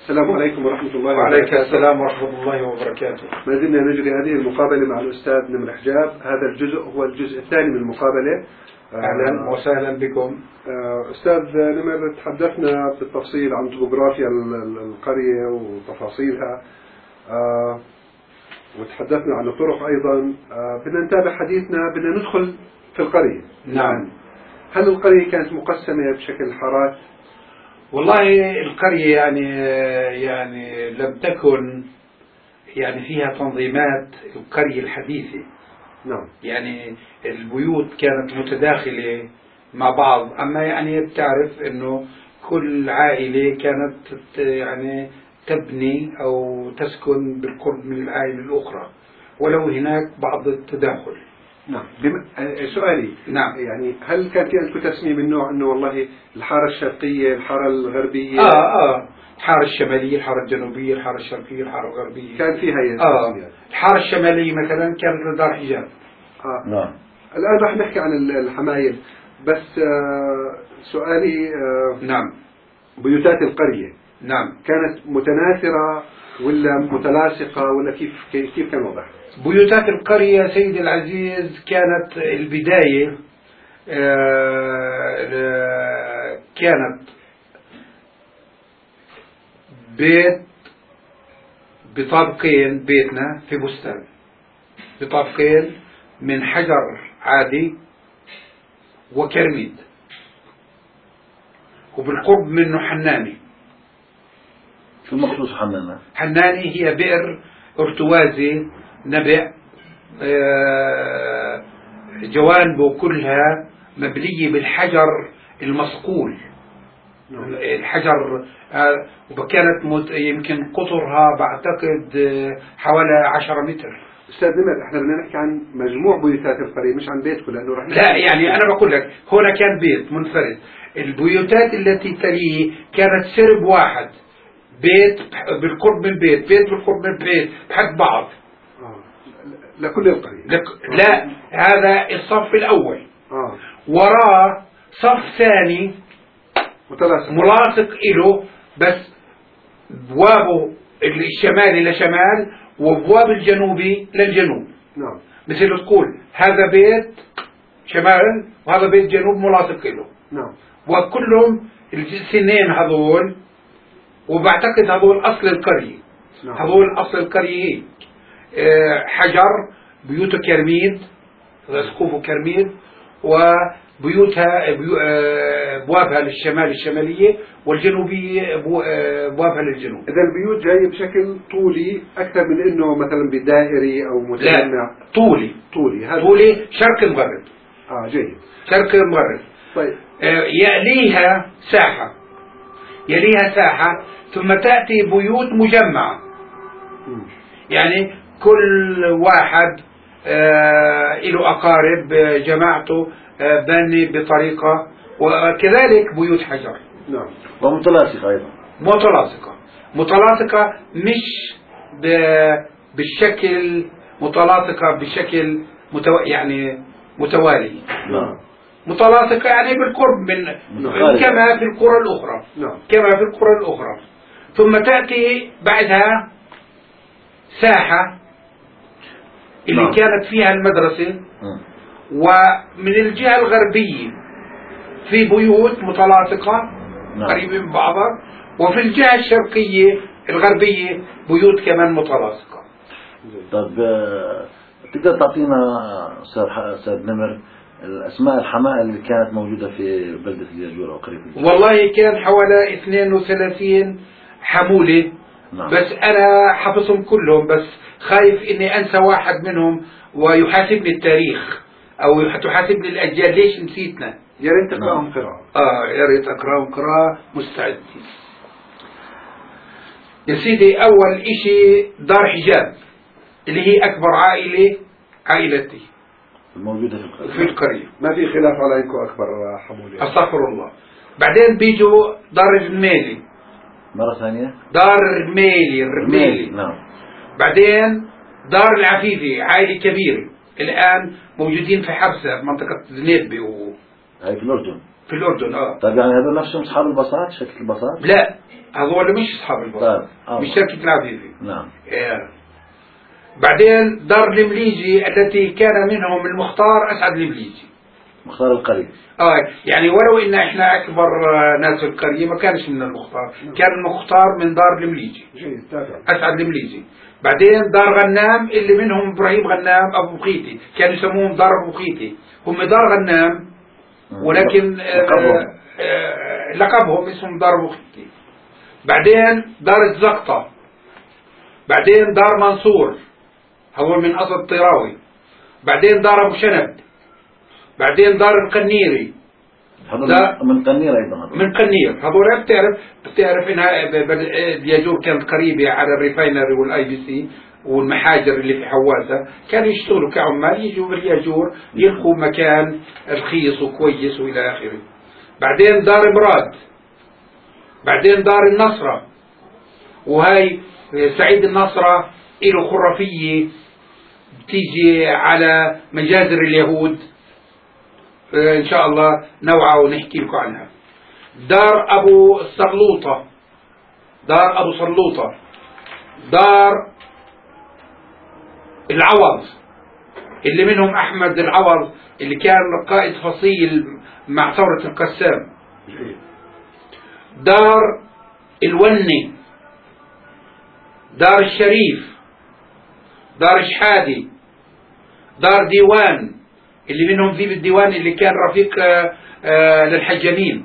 السلام عليكم ورحمة الله وبركاته. وعليكم السلام ورحمة الله وبركاته. ما زلنا نجري هذه المقابلة مع الأستاذ نمر حجاب. هذا الجزء هو الجزء الثاني من المقابلة. أهلا وسهلا بكم. أستاذ نمر، تحدثنا بالتفصيل عن توبوغرافيا القرية وتفاصيلها، وتحدثنا عن الطرق أيضا. بدنا نتابع حديثنا، بدنا ندخل في القرية. نعم. هل القرية كانت مقسمة بشكل حارات؟ والله القرية يعني لم تكن يعني فيها تنظيمات القرية الحديثة. نعم. يعني البيوت كانت متداخلة مع بعض، أما يعني بتعرف إنه كل عائلة كانت يعني تبني أو تسكن بالقرب من العائلة الأخرى، ولو هناك بعض التداخل. نعم. سؤالي، نعم، يعني هل كان في عندكم تسمية من نوع انه والله الحارة الشرقية، الحارة الغربية؟ الحارة الشمالية، الحارة الجنوبية، الحارة الشرقية، الحارة الغربية، كان فيها تسميات. الحارة الشمالية مثلا كانت دار حجاب. نعم. الآن رح نحكي عن الحمايل، بس سؤالي نعم. بيوتات القرية نعم كانت متناثرة ولا متلاصقة ولا كيف كان وضعها؟ بيوتات القرية سيدي العزيز كانت البداية كانت بيت بطابقين، بيتنا في بستان بطابقين من حجر عادي وكرميد، وبالقرب منه حناني. شو المقصود حنانة؟ حناني هي بئر ارتوازي نبع، جوانبه كلها مبنية بالحجر المصقول. الحجر وكانت يمكن قطرها بعتقد حوالي 10 متر. أستاذ نمر، احنا بدنا نحكي عن مجموع بيوتات القرية مش عن بيتكم، لأنه رح لا يعني أنا بقول لك هنا كان بيت منفرد. البيوتات التي تليه كانت سرب واحد، بيت بالقرب من بيت، بيت بالقرب من بيت بحد بعض. لكل القرية؟ لا، هذا الصف الأول. وراه صف ثاني ملاصق إله، بس بوابه الشمالي لشمال وبواب الجنوبي للجنوب. نعم. مثل تقول هذا بيت شمال وهذا بيت جنوب ملاصق له. نعم. وكلهم السنين هذول، وبعتقد هذول أصل القرية. نعم. هذول أصل القرية هي حجر، بيوته كرميد، سقوفه كرميد، وبيوتها بوابها للشمال الشمالية، والجنوبية بوابها للجنوب. إذا البيوت جاية بشكل طولي أكثر من إنه مثلا بدائري أو متجمع. لا، طولي. طولي طولي شرق المغرب. جيد. شرق المغرب. طيب. يليها ساحة، ثم تأتي بيوت مجمعة. يعني كل واحد له أقارب، جماعته بني بطريقة، وكذلك بيوت حجر. نعم. ومتلاصقة أيضا. متلاصقة مش بالشكل، متلاصقة بشكل يعني متوالي. نعم. متلاصقة يعني بالقرب من كما في القرى الأخرى. نعم. كما في القرى الأخرى. ثم تأتي بعدها ساحة اللي نعم. كانت فيها المدرسة. ومن الجهة الغربية في بيوت متلاصقة. نعم. قريبة من بعضها. وفي الجهة الشرقية الغربية بيوت كمان متلاصقة. طب تقدر تعطينا أستاذ نمر الأسماء الحمائل اللي كانت موجودة في بلدة الياجورة وقريب الياجورة؟ والله كان حوالي 32 حمولة. نعم. بس أنا حفظهم كلهم، بس خايف إني أنسى واحد منهم ويحاسبني التاريخ أو تحاسبني الأجيال ليش نسيتنا. يا ريت تقرأهم قراءة. يا ريت أقرأهم قراءة. مستعد يا سيدي. أول إشي دار حجاب اللي هي أكبر عائلتي الموجودة في القرية. ما في خلاف على إنكم أكبر حمولة. أستغفر الله. بعدين بيجوا دار الرميلي. مرة ثانية. دار الرميلي. نعم. بعدين دار العفيفي، عائلة كبيرة الآن موجودين في حبسة منطقة زنيبي هاي في الأردن. في الأردن. طيب يعني هذول نفسهم أصحاب الباصات، شركة الباصات؟ لا، هذول مش أصحاب الباصات، مش شركة العفيفي. نعم. بعدين دار المليجي التي كان منهم المختار أسعد المليجي، مختار القرية. يعني ولو إن إحنا أكبر ناس القرية ما كانش من المختار، كان المختار من دار المليجي أسعد المليجي. بعدين دار غنام اللي منهم إبراهيم غنام أبو بخيتي، كانوا يسموهم دار أبو بخيتي، هم دار غنام ولكن لقبهم اسمهم دار أبو بخيتي. بعدين دار الزقطة، بعدين دار منصور هو من أصل الطراوي، بعدين دار أبو شنب، بعدين دار القنيري. من قنير أيضا. من قنير. هذول بتعرف إنها دياجور كانت قريبة على الريفاينري والآي بي سي والمحاجر اللي في حواسة، كانوا يشتغلوا كعمال، يجوا بالياجور يلقوا مكان رخيص وكويس وإلى آخره. بعدين دار مراد، بعدين دار النصرة، وهي سعيد النصرة له خرافية بتيجي على مجازر اليهود، إن شاء الله نوعة ونحكي لكم عنها. دار أبو صرلوطة، دار أبو صرلوطة، دار العوض اللي منهم أحمد العوض اللي كان قائد فصيل مع ثورة القسام. دار الوني، دار الشريف، دار شحادي، دار ديوان اللي منهم ذيب الديوان اللي كان رفيق للحجانين،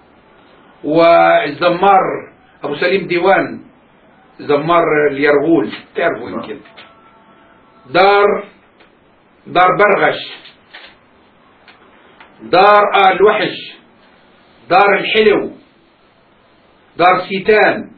والزمار أبو سليم ديوان زمار اليرغول تعرفوا يمكن. دار برغش، دار الوحش، دار الحلو، دار سيتان،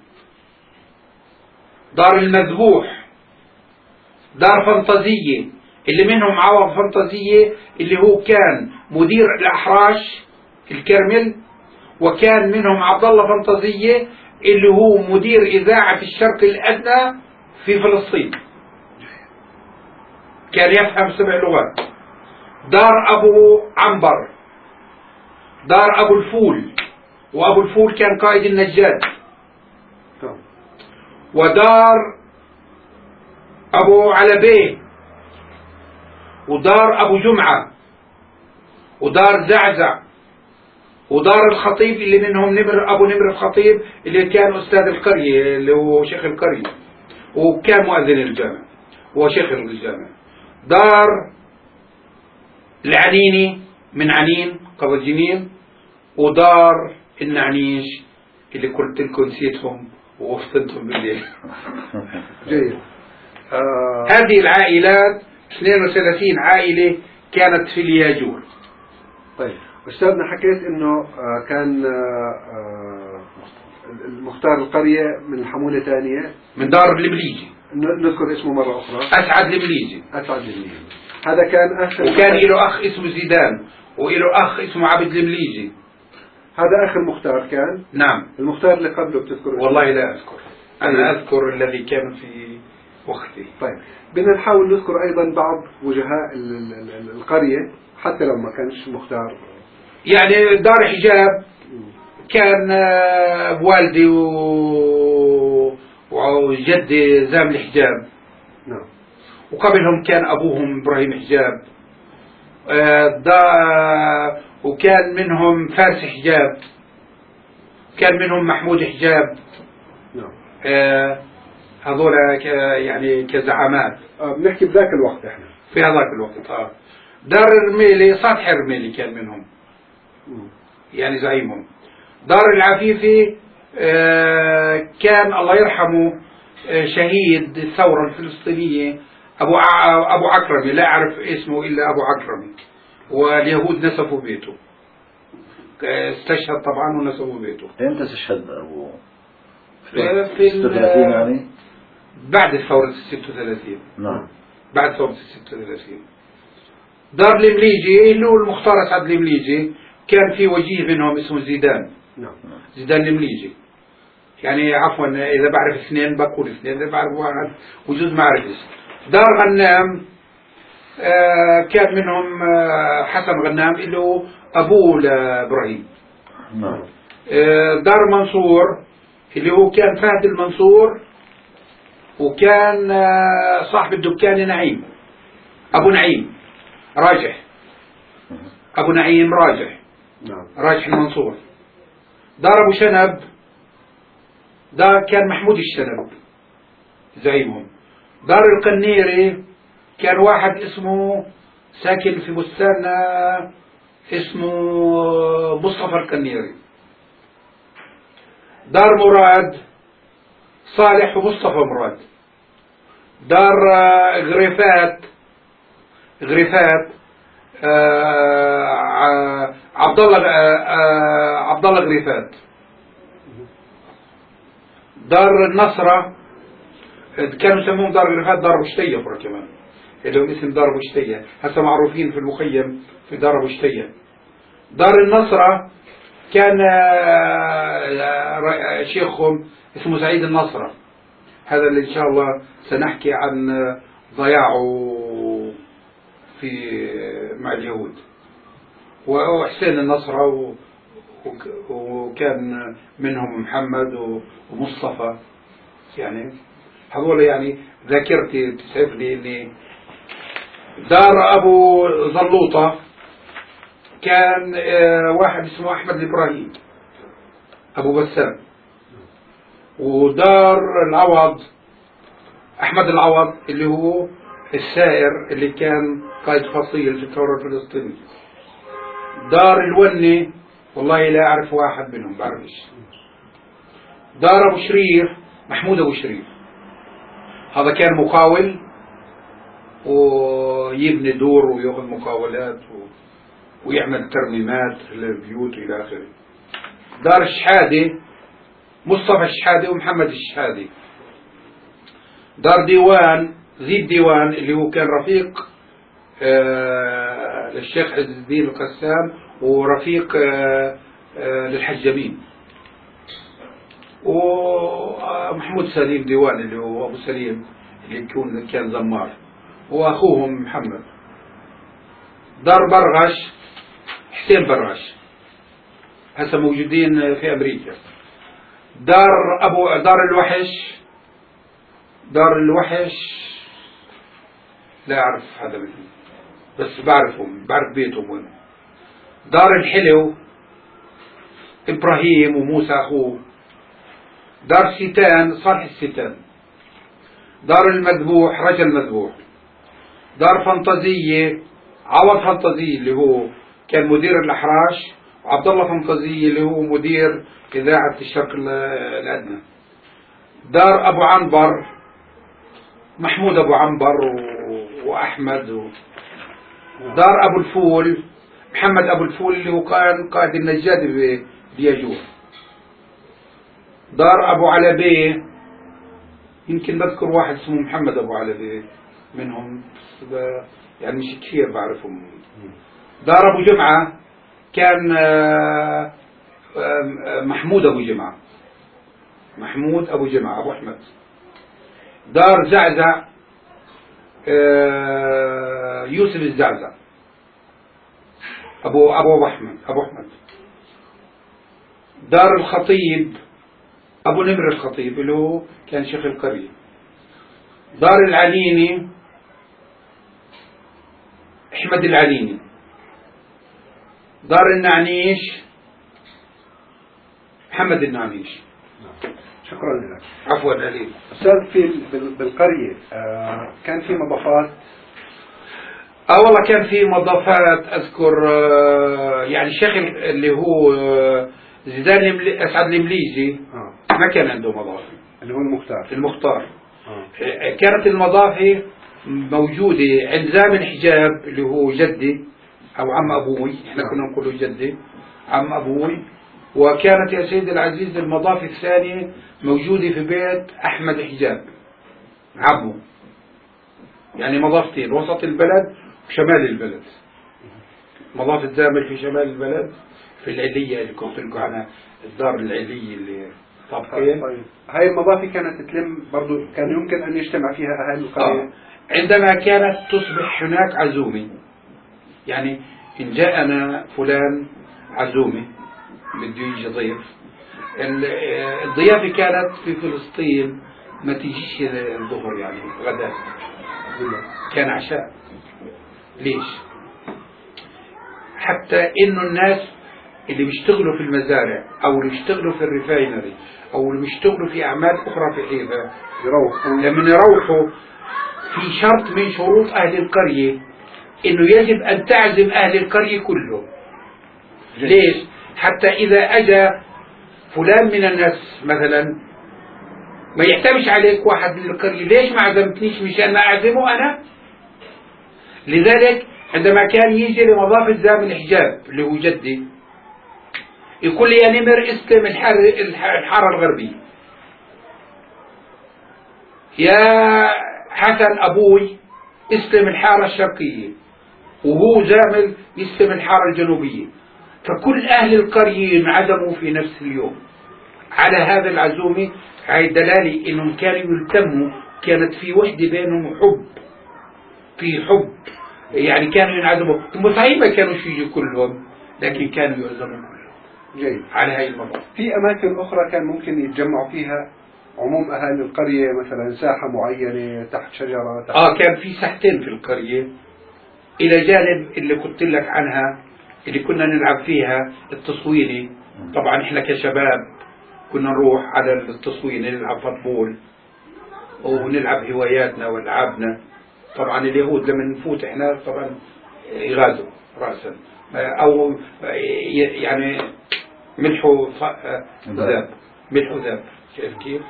دار المذبوح، دار فانتازية اللي منهم عوض فانتازية اللي هو كان مدير الأحراش الكرمل، وكان منهم عبد الله فانتازية اللي هو مدير إذاعة الشرق الأدنى في فلسطين، كان يفهم 7 لغات. دار أبو عنبر، دار أبو الفول، وأبو الفول كان قائد النجاد. ودار أبو علبيه، ودار أبو جمعة، ودار زعزع، ودار الخطيب اللي منهم أبو نمر الخطيب اللي كان أستاذ القرية اللي هو شيخ القرية وكان مؤذن الجامع وشيخ الجامع. دار العنيني من عنين قبل جنين، ودار النعنيش اللي قلت لكم نسيتهم ووفقتهم بالليل. جيد. هذه العائلات 32 عائلة كانت في الياجور. طيب أستاذنا حكيت إنه كان المختار القرية من حمولة ثانية من دار المليجي، نذكر اسمه مرة أخرى، أسعد المليجي. أسعد المليجي هذا كان آخر، وكان له أخ اسمه زيدان، وله أخ اسمه عبد المليجي. هذا آخر مختار كان. نام. المختار اللي قبله بتذكر؟ والله لا أذكر. أنا أذكر الذي كان في وقتي. طيب بدنا نحاول نذكر أيضا بعض وجهاء القرية حتى لو ما كانش مختار. يعني دار حجاب كان والدي وجدي زام الحجاب. نعم. وقبلهم كان أبوهم إبراهيم حجاب. وكان منهم فارس حجاب، كان منهم محمود حجاب. نعم. هذول يعني كزعامات. بنحكي بذاك الوقت احنا. في هذاك الوقت. دار الرميلي سطح الرميلي كان منهم. يعني زعيمهم. دار العفيفي كان الله يرحمه شهيد الثورة الفلسطينية أبو عكرمي، لا أعرف اسمه إلا أبو عكرمي، واليهود نسفوا بيته. استشهد طبعا ونسفوا بيته. امتى استشهد أبو؟ في 36 يعني؟ بعد ثورة 36. نعم. بعد ثورة 36. دار المليجي اللي هو المختار أسعد المليجي كان في وجيه منهم اسمه زيدان. نعم. زيدان المليجي. يعني عفوا إذا بعرف 2 بقول 2، إذا بعرف 1 وجوز ما أعرفش. دار غنام كان منهم حسن غنام اللي هو أبوه لإبراهيم. نعم. دار منصور اللي هو كان فهد المنصور، وكان صاحب الدكان نعيم، أبو نعيم راجح، أبو نعيم راجح، راجح المنصور. دار أبو شنب ده كان محمود الشنب زعيمهم. دار القنيري كان واحد اسمه ساكن في بستان اسمه مصطفى القنيري. دار مراد صالح ومصطفى مراد. دار غريفات عبد الله غريفات. دار النصرة كانوا يسمون دار غريفات دار بشتية كمان، لهم اسم دار بشتية، هسه معروفين في المخيم في دار بشتية. دار النصرة كان شيخهم اسمه سعيد النصرة، هذا اللي إن شاء الله سنحكي عن ضياعه في مع اليهود. وحسين النصرة وكان منهم محمد ومصطفى. يعني هذول يعني ذاكرتي تسعف لي إني دار أبو زلوطة كان واحد اسمه أحمد الإبراهيم أبو بسام. ودار العوض أحمد العوض اللي هو السائر اللي كان قائد فصيل في الثورة الفلسطينية. دار الوني والله لا أعرف واحد منهم، بعرفش. دار أبو شريف محمود أبو شريف، هذا كان مقاول ويبني دور ويأخذ مقاولات ويعمل ترميمات للبيوت إلى آخره. دار الشحادي مصطفى الشحادي ومحمد الشحادي. دار ديوان زيد ديوان اللي هو كان رفيق للشيخ عز الدين القسام ورفيق للحجابين. ومحمود سليم ديوان اللي هو أبو سليم اللي كان زمار، وأخوهم محمد. دار برغش حسين برغش هسه موجودين في أمريكا. دار الوحش لا أعرف هذا منهم، بس بعرفهم، بعرف بيتهم وين. دار الحلو إبراهيم وموسى أخوه. دار ستان صالح الستان. دار المذبوح رجل مذبوح. دار فانتازية عوض فانتازية اللي هو كان مدير الأحراش، وعبد الله فانتازية اللي هو مدير إذاعة الشرق الأدنى. دار أبو عنبر محمود أبو عنبر وأحمد دار أبو الفول محمد أبو الفول اللي هو كان قائد النجاد بيجور. دار أبو علبيه يمكن بذكر واحد اسمه محمد أبو علبيه منهم، يعني مش كثير بعرفهم. دار أبو جمعة كان محمود أبو جمعة، محمود أبو جمعة أبو أحمد. دار زعزع يوسف الزعزع أبو أحمد. دار الخطيب أبو نمر الخطيب اللي هو كان شيخ القرية. دار العليني أحمد العليني. دار النعنيش محمد النعنيش. شكرا لك. عفوا عليك. أستاذ في بالقرية كان في مضافات؟ والله كان في مضافات. أذكر يعني الشيخ اللي هو زيدان أسعد المليجي ما كان عنده مضافة، اللي هو المختار. كانت المضافة موجودة عند زامن حجاب اللي هو جدي أو عم أبوي، إحنا كنا نقول جدي عم أبوي. وكانت يا سيدي العزيز المضافة الثانية موجودة في بيت أحمد حجاب عمه، يعني مضافتين وسط البلد وشمال البلد. مضافة زامل في شمال البلد في العلية اللي كنت لكم عنها، الدار العلية اللي طبقين. طيب هاي المضافي كانت تلم برضو، كان يمكن أن يجتمع فيها أهل القرية. عندما كانت تصبح هناك عزومة، يعني إن جاءنا فلان عزومة بده يجي ضيف، الضيافة كانت في فلسطين ما تجيش الظهر، يعني غدا كان عشاء. ليش؟ حتى إنه الناس اللي بيشتغلوا في المزارع أو اللي بيشتغلوا في الريفاينري أو اللي بيشتغلوا في أعمال أخرى في حيفا لما يروحوا، في شرط من شروط أهل القرية إنه يجب أن تعزم أهل القرية كلهم. ليش؟ حتى إذا أجى فلان من الناس مثلا ما يحتمش عليك واحد من القرية، ليش ما عزمتنيش؟ مشان ما أعزمه أنا. لذلك عندما كان يجي لمضاف الزام الحجاب اللي هو جدي يقول لي يا نمر استلم الحارة الغربية، يا حسن أبوي استلم الحارة الشرقية، وهو زامل يستلم الحارة الجنوبية. فكل أهل القرية انعزموا في نفس اليوم على هذا العزومة. هاي دلالة إنهم كانوا يلتموا، كانت في وحدة بينهم، حب، في حب، يعني كانوا ينعزموا. ثم صحيح ما كانوا يجوا كلهم، لكن كانوا يعزموا كلهم. جيد. على هاي الموضوع. في أماكن أخرى كان ممكن يتجمعوا فيها عموم أهالي القرية، مثلا ساحة معينة تحت شجرة تحت كان في ساحتين في القرية، إلى جانب اللي قلت لك عنها اللي كنا نلعب فيها التصويني. طبعا إحنا كشباب كنا نروح على التصويني نلعب فوتبول ونلعب هواياتنا والعابنا. طبعا اليهود لما نفوت إحنا طبعا يغازوا رأسا، أو يعني ملح ذاب، ملح ذاب، شايف كيف؟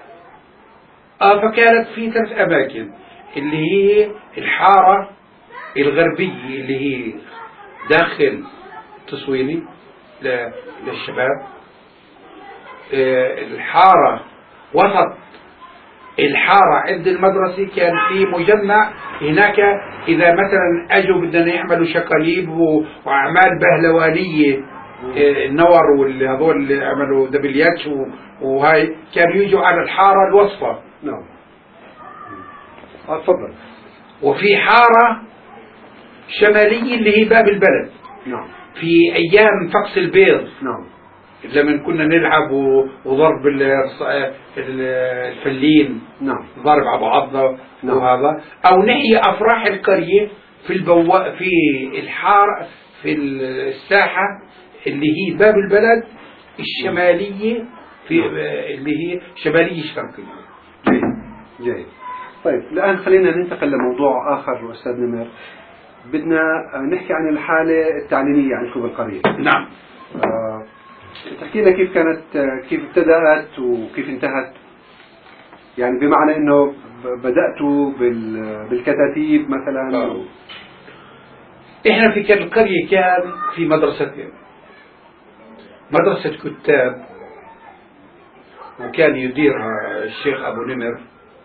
فكانت في 3 أماكن، اللي هي الحارة الغربية اللي هي داخل تصويني للشباب، الحارة وسط الحارة عند المدرسة كان في مجمع هناك. إذا مثلا أجوا بدنا يعملوا شقاليب وأعمال بهلوانية، النور والهذول اللي عملوا دبلياتش وهاي، كانوا يجوا على الحارة الوسطى. نعم. تفضل. وفي حارة شمالية اللي هي باب البلد. نعم. في أيام فقس البيض. نعم. لما كنا نلعب وضرب الفلين. نعم. ضرب على بعضنا. نعم. وهذا أو نحيي أفراح القرية في في الحارة في الساحة اللي هي باب البلد الشمالية، في اللي هي شمالية الشرقية. جيد. طيب الآن خلينا ننتقل لموضوع آخر أستاذ نمر. بدنا نحكي عن الحالة التعليمية عندكم بالقرية. نعم. تحكي لنا كيف كانت، كيف ابتدأت وكيف انتهت، يعني بمعنى انه بدأتوا بالكتاتيب مثلا. احنا في القرية كان في مدرستين، مدرسة كتاب وكان يديرها الشيخ أبو نمر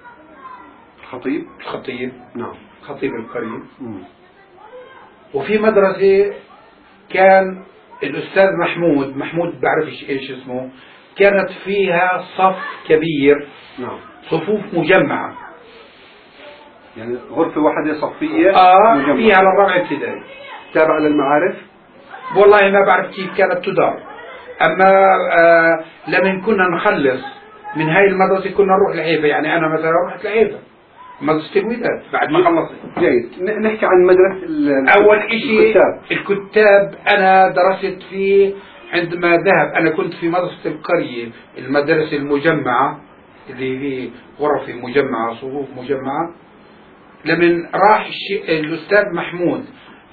الخطيب. نعم. خطيب القرية. وفي مدرسة كان الأستاذ محمود بعرفش إيش اسمه، كانت فيها صف كبير. نعم. صفوف مجمعة، يعني غرفة واحدة صفية مجمعة فيها على الرابع ابتدائي. تابعة للمعارف؟ والله ما بعرف كيف كانت تدار، أما لما كنا نخلص من هاي المدرسة كنا نروح لحيفا. يعني أنا مثلا رحت لحيفا مدرسة الوداد بعد ما خلصت. جيد. نحكي عن مدرسة أول إشي الكتاب أنا درست فيه عندما ذهب. أنا كنت في مدرسة القرية، المدرسة المجمعة اللي هي غرف مجمعة، صفوف مجمعة. لمن راح الأستاذ محمود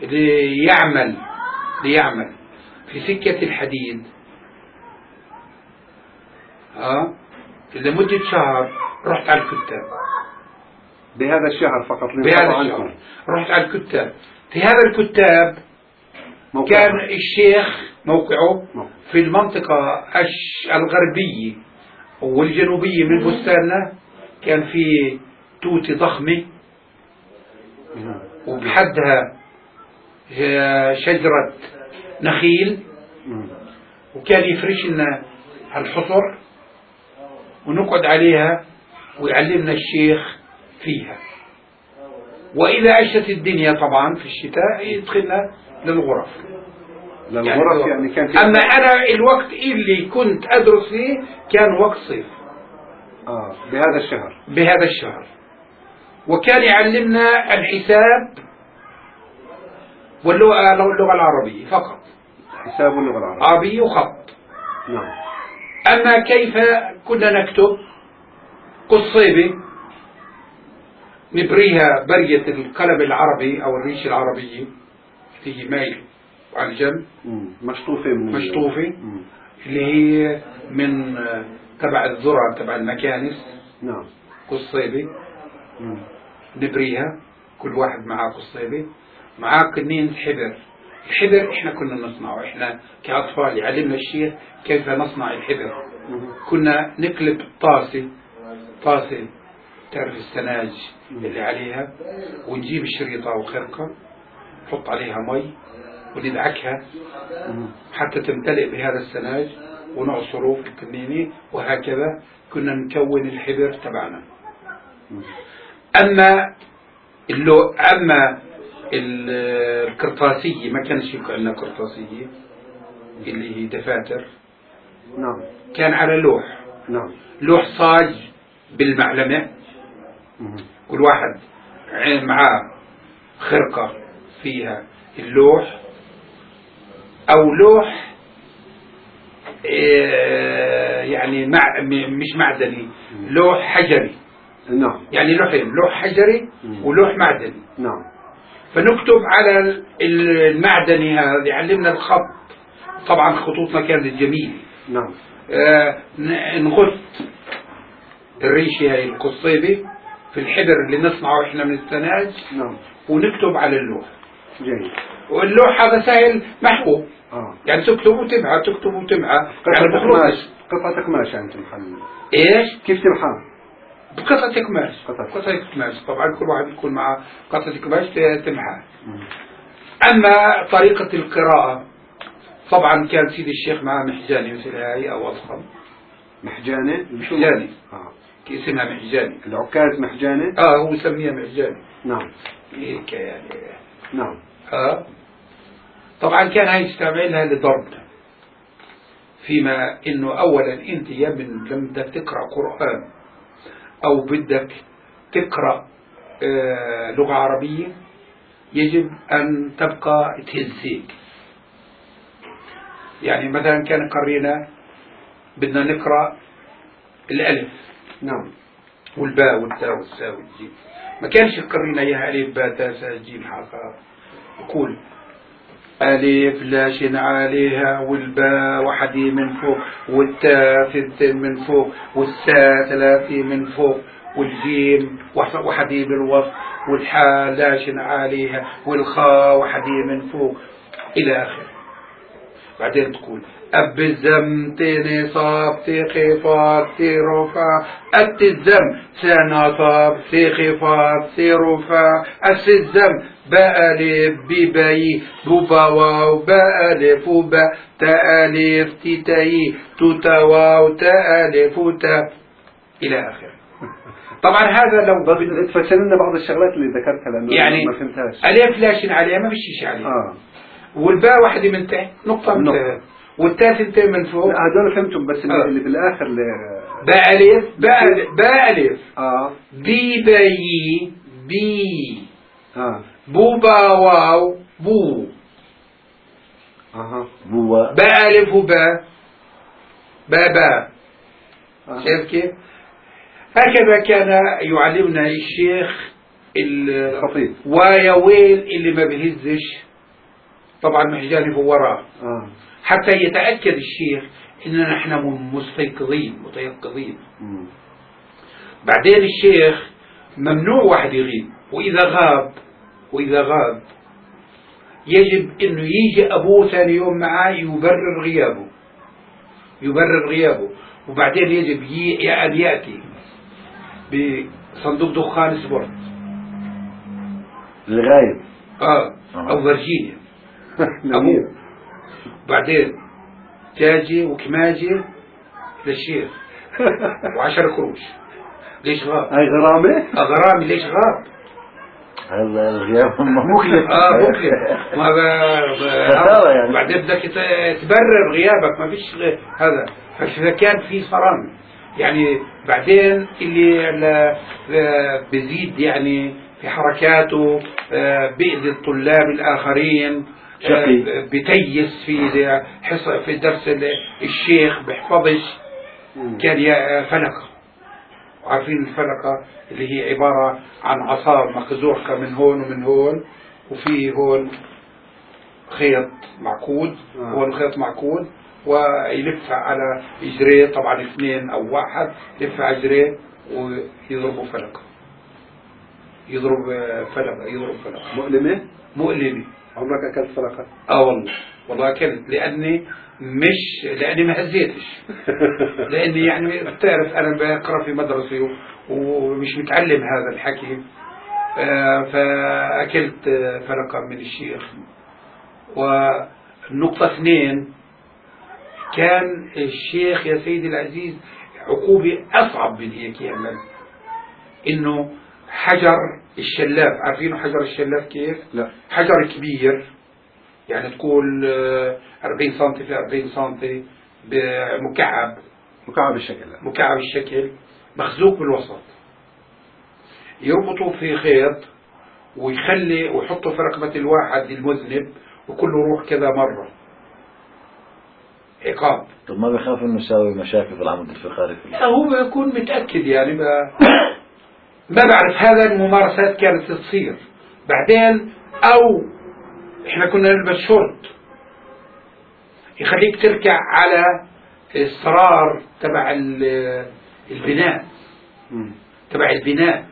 ليعمل في سكة الحديد لمدة شهر، رحت على الكتاب. بهذا الشهر فقط؟ بهذا الشهر رحت على الكتاب. في هذا الكتاب كان الشيخ موقعه في المنطقة الغربية والجنوبية من بستاننا. كان في توتة ضخمة وبحدها شجرة نخيل، وكان يفرش لنا الحصر ونقعد عليها ويعلمنا الشيخ فيها. وإذا عشت الدنيا طبعا في الشتاء يدخلنا للغرف. للغرف يعني كان أما أنا الوقت اللي كنت أدرس فيه كان وقت صيف. بهذا الشهر. وكان يعلمنا الحساب واللغة العربية فقط. حساب واللغة العربية وخط. نعم. أما كيف كنا نكتب قصيبة نبريها برية القلم العربي أو الريش العربية تيجي مايل على الجنب مشطوفة اللي هي من تبع الذرة تبع المكانس. نعم. قصيبة نبريها كل واحد معاه قصيبة معاه كنين حبر. الحبر احنا كنا نصنعه، احنا كأطفال يعلمنا الشيخ كيف نصنع الحبر. كنا نقلب طاسة تعرف السناج اللي عليها، ونجيب الشريطة وخرقة نحط عليها مي وندعكها حتى تمتلئ بهذا السناج ونعصره في الكنينة، وهكذا كنا نكون الحبر تبعنا. أما القرطاسية ما كانش يكون عندنا قرطاسية اللي هي دفاتر. نعم. كان على لوح. نعم. لوح صاج بالمعلمة. كل واحد معاه خرقة فيها اللوح، أو لوح يعني مش معدني، لوح حجري. نعم. يعني لوحين، لوح حجري ولوح معدني. نعم. فنكتب على المعدني هذا يعلمنا الخط. طبعا خطوطنا كانت جميلة. نعم. نغث الريشة هاي القصيبة في الحبر اللي نصنعه احنا من السناج. نعم. ونكتب على اللوح. جيد. واللوح هذا سهل محو. يعني تكتب وتمحى تكتب وتمحى. قطعة قماش يعني تمحى. ايش؟ كيف تمحى؟ بقطعة قماش. قطعة قماش طبعا كل واحد يكون معه قطعة قماش تمحى. أما طريقة القراءة طبعا كان سيدي الشيخ معه محجاني مثل هاي أو أضخم. محجاني. اسمها محجاني. العكاز محجاني. هو يسميها محجاني. نعم. هيك يعني. نعم. طبعا كان هاي يستعملها لضربنا، فيما انه اولا انت يا من لما بدك تقرا قرآن او بدك تقرا لغة عربية يجب ان تبقى تهزيك. يعني مثلا كان قرينا بدنا نقرا الالف. نعم. والباء والتاء والساء والجيم، ما كانش يقرينا اياها الف باء تاء ساء جيم حاء يقول ألف لا شين عليها، والباء وحدي من فوق، والتاء ثنتين من فوق، والساء ثلاثة من فوق، والجيم وحدي بالوسط، والحاء لا شين عليها، والخاء وحدي من فوق إلى آخره. بعدين تقول أب الزم تيني صاب تيخي فاب تيروفا أت الزم سانا صاب تيخي فاب تيروفا أس الزم بألف بباي بوبا واو بألف وبا تألف تتاي توتا واو تألف وتا إلى آخره. طبعا هذا لو تفسر لنا بعض الشغلات اللي ذكرتها لأنه يعني ما فهمتهاش. ألف لاشين عليها ما فيش عليها. والباء واحدة من تحت نقطة من تحت، والتاء ثنتين من فوق. هذول فهمتم، بس اللي بالآخر باء ألف بي باي بي بوبا واو بو بوا باء ألف وباء بابا. شايف كيف؟ هكذا كان يعلمنا الشيخ الخطيب. ويا ويل اللي ما بيهزش طبعا محجاني في وراه حتى يتأكد الشيخ إننا نحن متيقظين. بعدين الشيخ ممنوع واحد يغيب، وإذا غاب يجب إنه يجي أبوه ثاني يوم معاه يبرر غيابه، وبعدين يجب أن يأتي بصندوق دخان سبورت الغايب أو فيرجينيا أبوه. بعدين تاجي وكماجي للشيخ و10 قروش. ليش غاب؟ هاي غرامة؟ غرامي. ليش غاب؟ هذا الغياب مكلف. مكلف. ما خسارة يعني. بعدين بدك تبرر غيابك، ما فيش هذا. فإذا كان في صرام يعني بعدين اللي بزيد يعني في حركاته، بيأذي الطلاب الآخرين، بتيس في درس الشيخ بيحفظش. كان فلقة، وعارفين الفلقة اللي هي عبارة عن عصا مقزوحة من هون ومن هون، وفي هون خيط معقود، هون خيط معقود، ويلف على إجريه، طبعا 2 أو 1 يلف على إجريه ويضربوا فلقة. يضرب فلقة مؤلمة. عمرك أكلت فلقة؟ والله أكلت، لأني ما هزيتش. لأني يعني بتعرف أنا بقرأ في مدرسة ومش متعلم هذا الحكي، فأكلت فلقة من الشيخ. والنقطة 2، كان الشيخ يا سيدي العزيز عقوبة أصعب من هيك يعمل، إنه حجر الشلاف، عارفينه حجر الشلاف كيف؟ لا. حجر كبير، يعني تقول 40 سم في 40 سم، مكعب الشكل، مخزوق بالوسط، يربطوا في خيط ويحطوا في رقبة الواحد المذنب، وكله يروح كذا مرة عقاب. طب ما بيخاف انه يساوي مشاكل في العمود الفقري؟ هو بيكون متأكد يعني ما بعرف. هذا الممارسات كانت تصير بعدين. أو إحنا كنا نلبس شورت يخليك تركع على الصرار تبع البناء.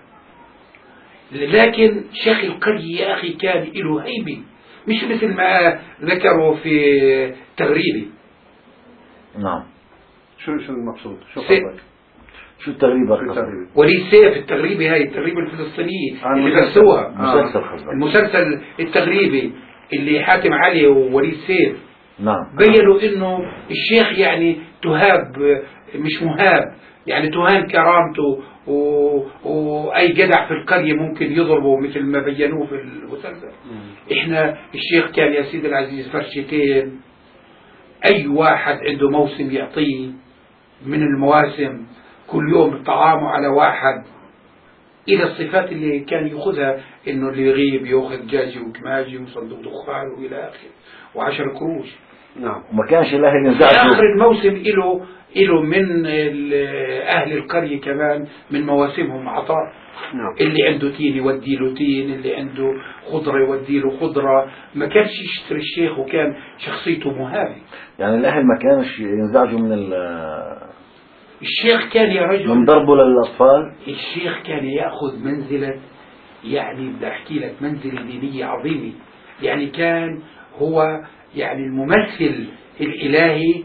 لكن شيخ القرية يا أخي كان له هيبة، مش مثل ما ذكروا في تغريبي. نعم. شو المقصود؟ شو التغريبة؟ ولي سيف التغريبي، هاي التغريبة الفلسطينية اللي بسوها المسلسل التغريبي اللي حاتم علي وولي سيف. نعم. بيّنوا انه الشيخ يعني تهاب، مش مهاب، يعني تهان كرامته، واي جدع في القرية ممكن يضربه مثل ما بيّنوه في المسلسل. احنا الشيخ كان يا سيدي العزيز فرشتين، اي واحد عنده موسم يعطيه من المواسم، كل يوم طعامه على واحد. إلى الصفات اللي كان يأخذها إنه اللي يغيب يأخذ جاجي وكماجي وصندوق دخان وإلى آخره، و10 قروش. نعم. وما كانش الأهل ينزعجوا. في آخر الموسم إله من أهل القرية كمان من مواسمهم عطاء. نعم. اللي عنده تين يودي له تين، اللي عنده خضرة يودي له خضرة. ما كانش يشتري الشيخ، وكان شخصيته مهابة. يعني الأهل ما كانش ينزعجوا من الشيخ كان يا رجل من ضربه للأطفال. الشيخ كان يأخذ منزلة، يعني بدي أحكي لك منزلة دينية عظيمة. يعني كان هو يعني الممثل الإلهي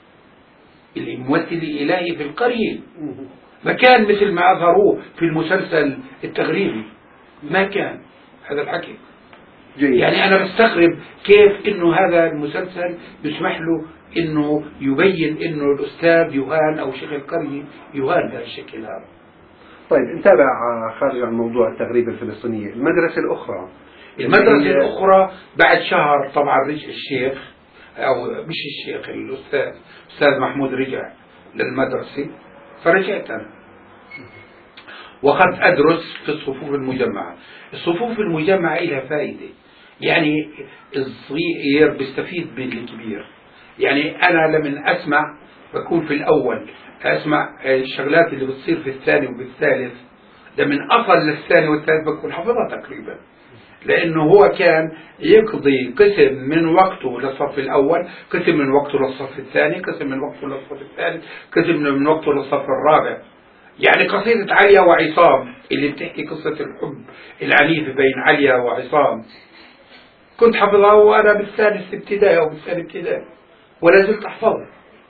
في القرية. ما كان مثل ما أظهروه في المسلسل التغريبي، ما كان هذا الحكي. يعني أنا بستغرب كيف إنه هذا المسلسل يسمح له إنه يبين إنه الأستاذ يهان أو شيخ القرية يهان بهذا الشكل هذا. طيب نتابع خارج عن موضوع التغريبة الفلسطينية. المدرسة الأخرى بعد شهر طبعا رجع الشيخ، أو مش الشيخ، الأستاذ محمود رجع للمدرسة، فرجعت أنا وقد أدرس في الصفوف المجمعة. الصفوف المجمعة لها فائدة، يعني الصغير بيستفيد من الكبير. يعني أنا لمن أسمع بكون في الأول أسمع الشغلات اللي بتصير في الثاني وبالثالث، لمن أصل للثاني والثالث بكون حافظها تقريبا، لأنه هو كان يقضي قسم من وقته للصف الأول، قسم من وقته للصف الثاني، قسم من وقته للصف الثالث، قسم من وقته للصف الرابع. يعني قصيدة عليا وعصام اللي بتحكي قصة الحب العنيف بين عليا وعصام كنت حفظها وأنا بالثالث ابتدائي أو بالثاني ابتدائي، ولا زلت أحفظها.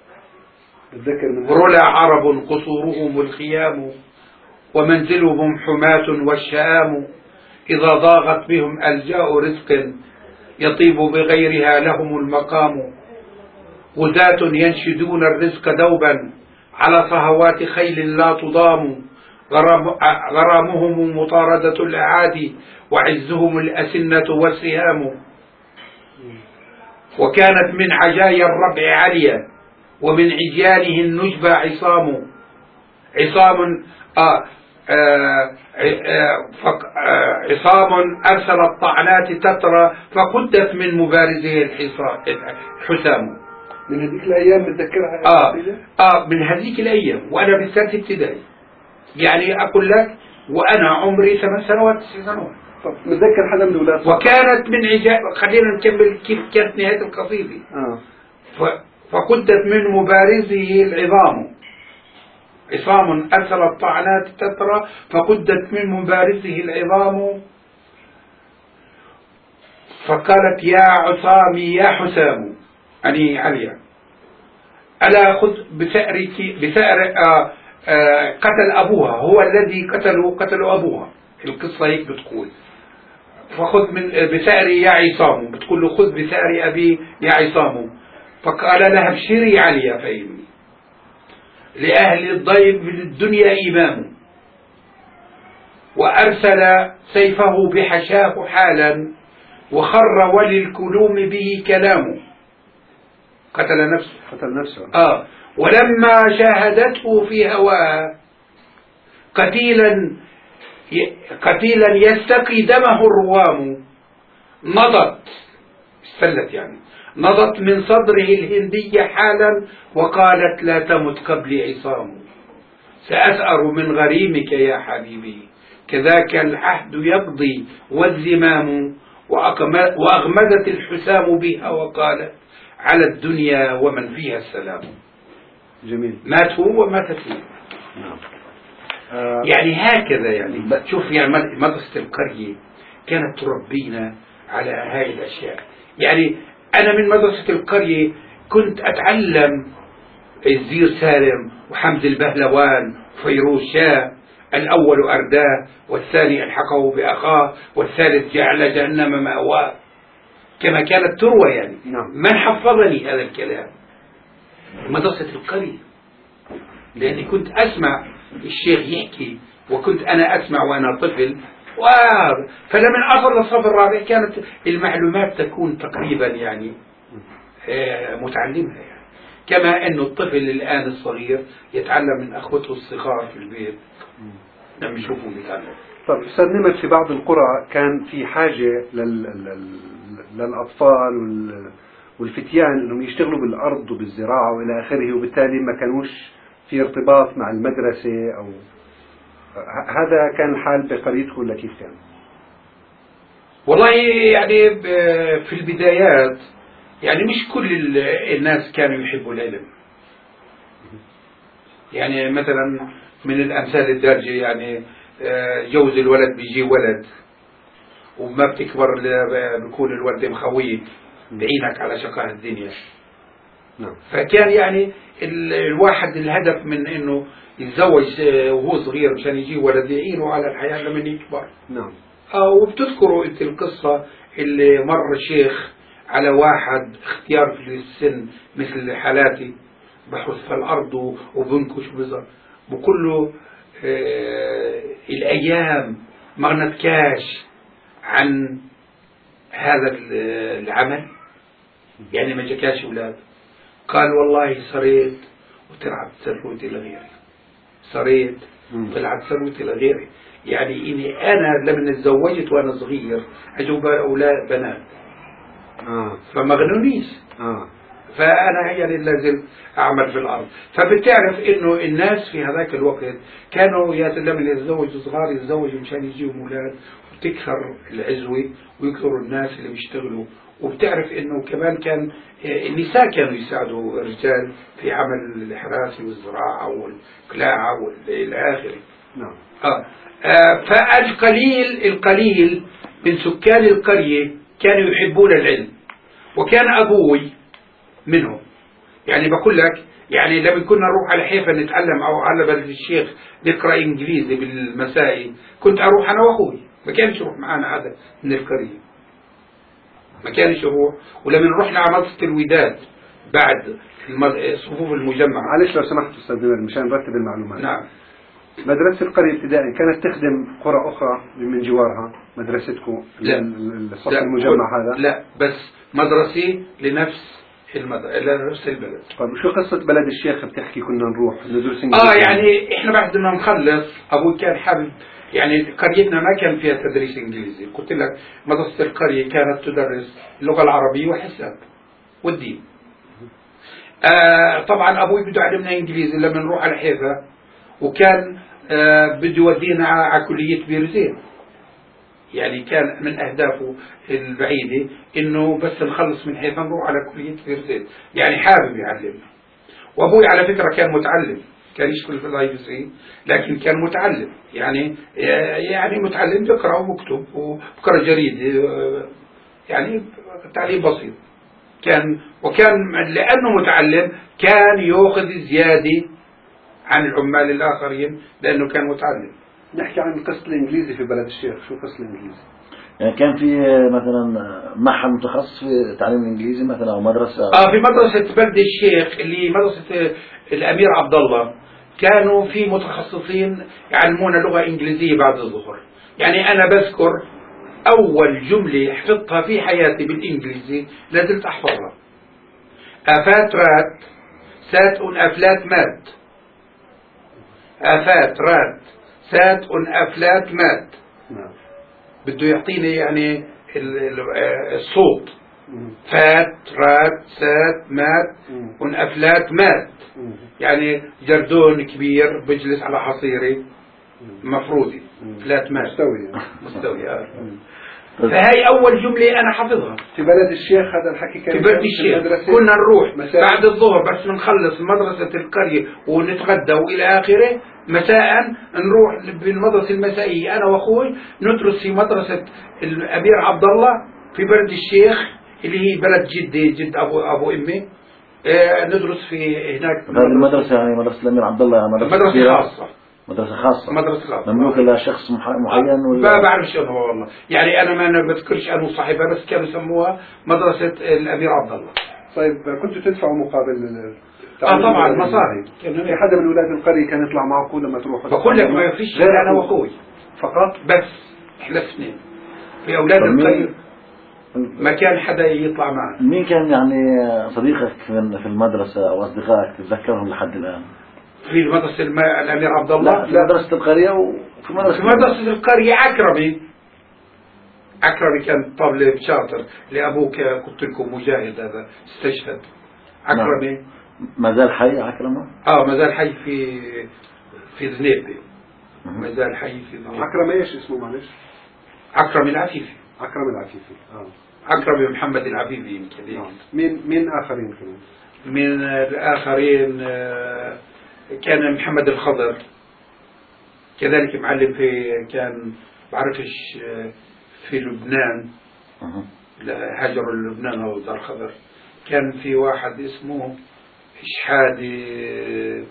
رلى عرب قصورهم الخيام، ومنزلهم حماة والشآم، إذا ضاغت بهم ألجاء رزق يطيب بغيرها لهم المقام، غزاة ينشدون الرزق دوبا على صهوات خيل لا تضام، غرامهم مطاردة الأعادي، وعزهم الأسنة والسهام. وكانت من عجايا الربع عليا، ومن عجيانه النجبى عصام. عصام أرسل الطعنات تترى، فقدت من مبارزه الحسام. من هذيك الأيام بتذكرها؟ من هذيك الأيام وأنا بالثالث ابتدائي، يعني أقول لك وأنا عمري 8 سنوات 9 سنوات. طب متذكر حدا من الأولاد؟ وكانت من خلينا نكمل كيف كانت نهاية القصيدة. فقدت من مبارزه العظام، عصام أرسل الطعنات تترى، فقدت من مبارزه العظام. فقالت يا عصامي يا حسام، يعني عليا، ألا خذ بثأر قتل أبوها، هو الذي قتلوا أبوها، القصة هيك بتقول. فخذ بثأر يا عصام، بتقول له خذ بثأر أبي يا عصام. فقال لها ابشري عليا فإني لأهل الضيب من الدنيا إمام. وأرسل سيفه بحشاه حالا، وخر وللكلوم به كلام. قتل نفسه. ولما شاهدته في هواها قتيلا يستقي دمه الروام، نضت من صدره الهندية حالا، وقالت لا تمت قبلي عصام. سأسأر من غريمك يا حبيبي، كذاك العهد يقضي والزمام. وأغمدت الحسام بها وقالت على الدنيا ومن فيها السلام. جميل. مات هو وماتت هي. يعني هكذا، يعني شوف، يعني مدرسة القرية كانت تربينا على هاي الأشياء. يعني أنا من مدرسة القرية كنت أتعلم الزير سالم وحمد البهلوان وفيروز شاه، الأول أرداه، والثاني ألحقه بأخاه، والثالث جعل جهنم مأواه، كما كانت تروى. يعني من حفظني هذا الكلام؟ مدرسة القرية، لأني كنت أسمع الشيخ يحكي، وكنت أنا أسمع وأنا طفل. فلمن أصل الصف الرابع كانت المعلومات تكون تقريبا يعني متعلمة، يعني كما أن الطفل الآن الصغير يتعلم من أخوته الصغار في البيت لما يشوفوا يتعلم. طب أستاذ نمر، في بعض القرى كان في حاجة للأطفال والفتيان أنهم يشتغلوا بالأرض وبالزراعة وإلى آخره، وبالتالي ما كانوش في ارتباط مع المدرسة أو هذا كان الحال بقريتكم ولا كيف كان؟ والله يعني في البدايات يعني مش كل الناس كانوا يحبوا العلم. يعني مثلا من الأمثال الدارجة، يعني جوز الولد بيجي ولد، وما بتكبر بيكون الولد مخويك بعينك على شقاء الدنيا. فكان يعني الواحد الهدف من انه يتزوج وهو صغير مشان يجي ولد يعينه على الحياة لما يكبر. وبتذكروا انت القصة اللي مر الشيخ على واحد اختيار في السن مثل حالاتي، بحث في الأرض وبنكش وبزر، بقول له الأيام ما غنتكاش عن هذا العمل، يعني ما جاكاش أولاد. قال والله صريت وطلعت ثروتي لغيري، صريت وطلعت ثروتي لغيري. يعني إني أنا لما تزوجت وأنا صغير أجوب أولاد بنات فما غنونيش. فأنا يعني لازم أعمل في الأرض. فبتعرف إنه الناس في هذاك الوقت كانوا لما يتزوجوا صغار يتزوجوا مشان يجيهم أولاد، وتكثر العزوة ويكثروا الناس اللي بيشتغلوا. وبتعرف إنه كمان كان النساء كانوا يساعدوا الرجال في عمل الحراسة والزراعة والقلاعة والى آخره. فالقليل من سكان القرية كانوا يحبون العلم، وكان أبوي منهم. يعني بقول لك، يعني لما كنا نروح على حيفا نتعلم أو على بلد الشيخ نقرأ إنجليزي بالمسائي، كنت أروح أنا وأخوي، ما كانش يروح معنا حدا من القرية، ما كانش يروح. ولما نروح لعملة الوداد بعد صفوف المجمع. معلش لو سمحت أستاذ نمر مشان نرتب المعلومات. نعم. مدرسة القرية الابتدائي كانت تخدم قرى أخرى من جوارها مدرستكم؟ لا. الصف المجمع هذا؟ لا، بس مدرسي لنفس لنفس البلد. طيب شو قصة بلد الشيخ بتحكي كنا نروح ندرس إنجليزي؟ يعني إحنا بعد ما نخلص أبوي كان حابب، يعني قريتنا ما كان فيها تدريس إنجليزي. قلت لك مدرسة القرية كانت تدرس اللغة العربية والحساب والدين. طبعا أبوي بده يعلمنا إنجليزي لما نروح على حيفا، وكان بده يودينا على كلية بيرزين. يعني كان من أهدافه البعيدة إنه بس نخلص من حيفا نروح على كلية بيرزين، يعني حابب يعلمنا. وأبوي على فكرة كان متعلم، كان يشتغل في الاي بي سي، لكن كان متعلم، يعني متعلم بيقرأ وبكتب وبقرأ جريدة، يعني تعليم بسيط. وكان لأنه متعلم كان يأخذ زيادة عن العمال الآخرين لأنه كان متعلم. نحكي عن قصة الإنجليزي في بلد الشيخ، شو قصة الإنجليزي؟ يعني كان في مثلا معهد متخصص في تعليم الإنجليزي مثلا أو مدرسة؟ في مدرسة بلد الشيخ اللي مدرسة الأمير عبد الله كانوا في متخصصين يعلمون لغة إنجليزية بعد الظهر. يعني أنا بذكر أول جملة حفظتها في حياتي بالإنجليزي لازلت أحفظها: آفات رات سات أفلات مات. آفات رات سات أفلات مات. بده يعطيني يعني الصوت. فات رات سات مات أفلات مات. يعني جردون كبير بجلس على حصيري مفروضي فلات مات مستوي. فهي أول جملة أنا حافظها. في بلد الشيخ هذا الحكي كان في بلد الشيخ كنا نروح بعد الظهر بس نخلص مدرسة القرية ونتغدى وإلى آخره. مساء نروح بالمدرسة المسائية أنا وأخوي ندرس في مدرسة الأمير عبد الله في بلد الشيخ اللي هي بلد جدي، جد أبو أمي. ندرس في هناك. هذه المدرسة يعني مدرسة الأمير عبد الله مدرسة خاصة. مدرسة خاصة. مدرسة خاصة مملوكة لشخص معين ولا؟ ما بعرف شنو والله، يعني أنا ما بذكرش أنه صاحبها، بس كانوا يسموها مدرسة الأمير عبد الله. طيب كنتوا تدفعوا مقابل؟ طبعا مصاري. في حدا من أولاد القرية كان يطلع معكم لما تروحوا؟ بقول لك ما فيش غير أنا وأخوي فقط، بس إحنا اثنين في أولاد القرية، ما كان حدا يطلع معنا. مين كان يعني صديقك في المدرسة أو أصدقائك تتذكرهم لحد الآن؟ في مدرسة الأمير عبد الله؟ لا، في مدرسة القرية وفي مدرسة القرية عكرمي كان طالب شاطر لأبوك، قلت لكم مجاهد هذا استشهد. عكرمي ما زال حي عكرمة؟ ما زال حي في ذنيبة. ما زال حي في ذنيبة. عكرمة ايش اسمه معلش؟ عكرمي العفيفي. عكرمي العفيفي. عكرمي محمد العفيفي يمكن. مين آخرين كمان؟ من الآخرين كان محمد الخضر كذلك معلم كان بعرفش في لبنان، هاجر لبنان أو دار خضر. كان في واحد اسمه إشحادي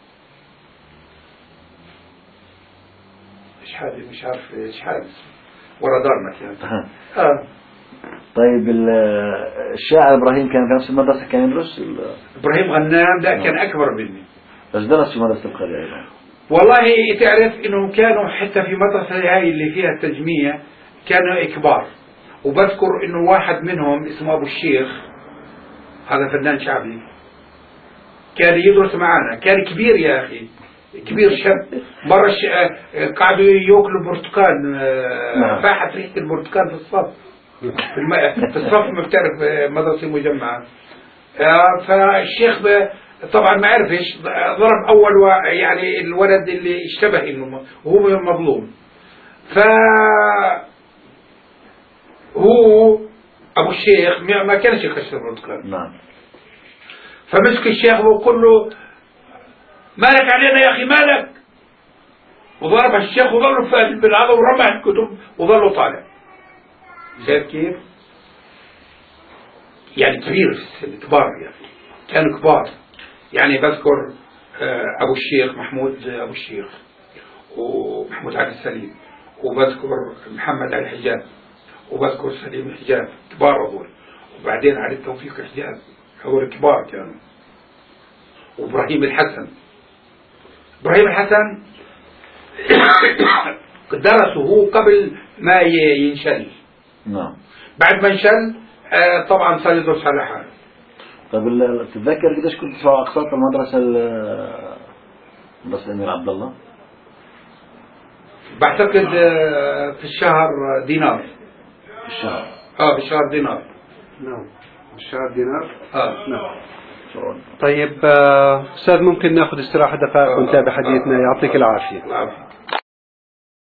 مش عارف إشحادي ورا دارنا كان. طيب الشاعر إبراهيم كان في نفس المدرسة كان يدرس؟ إبراهيم غنام لا كان أكبر مني، بس درس في مدرسة القرية أيضا. والله تعرف إنهم كانوا حتى في مدرسة هاي اللي فيها التجميع كانوا كبار. وبذكر إنه واحد منهم اسمه أبو الشيخ، هذا فنان شعبي، كان يدرس معنا، كان كبير يا أخي، كبير شاب. مرة قعدوا يأكلوا برتقال، فاحت ريحة البرتقال في الصف في الصف ما بتعرف مدرسة مجمعة. فالشيخ طبعا ما عرفش، ضرب أول يعني الولد اللي اشتبه إنه وهو مظلوم. هو أبو الشيخ ما كانش يكسر البرتقال. نعم. فمسك الشيخ وقال له مالك علينا يا أخي مالك، وضرب الشيخ وظلوا بالعضو ورمى الكتب وظلوا طالع. شايف كيف؟ يعني كبير كبار، يعني كانوا كبار. يعني بذكر أبو الشيخ محمود أبو الشيخ ومحمود علي السليم، وبذكر محمد علي الحجاز، وبذكر سليم الحجاز، كبار هذول. وبعدين علي التوفيق الحجاز، هذول كبار كانوا. وإبراهيم الحسن. إبراهيم الحسن درسه هو قبل ما ينشل. نعم. بعد ما انشل طبعا صار يدرس على حاله. طيب تتذكر قديش كنت تدفع أقساط المدرسة مدرسة الأمير عبد الله؟ بعتقد في الشهر دينار. في الشهر؟ في الشهر دينار. نعم في الشهر دينار. نعم. طيب أستاذ ممكن ناخذ استراحة دقائق ونتابع حديثنا. يعطيك العافية.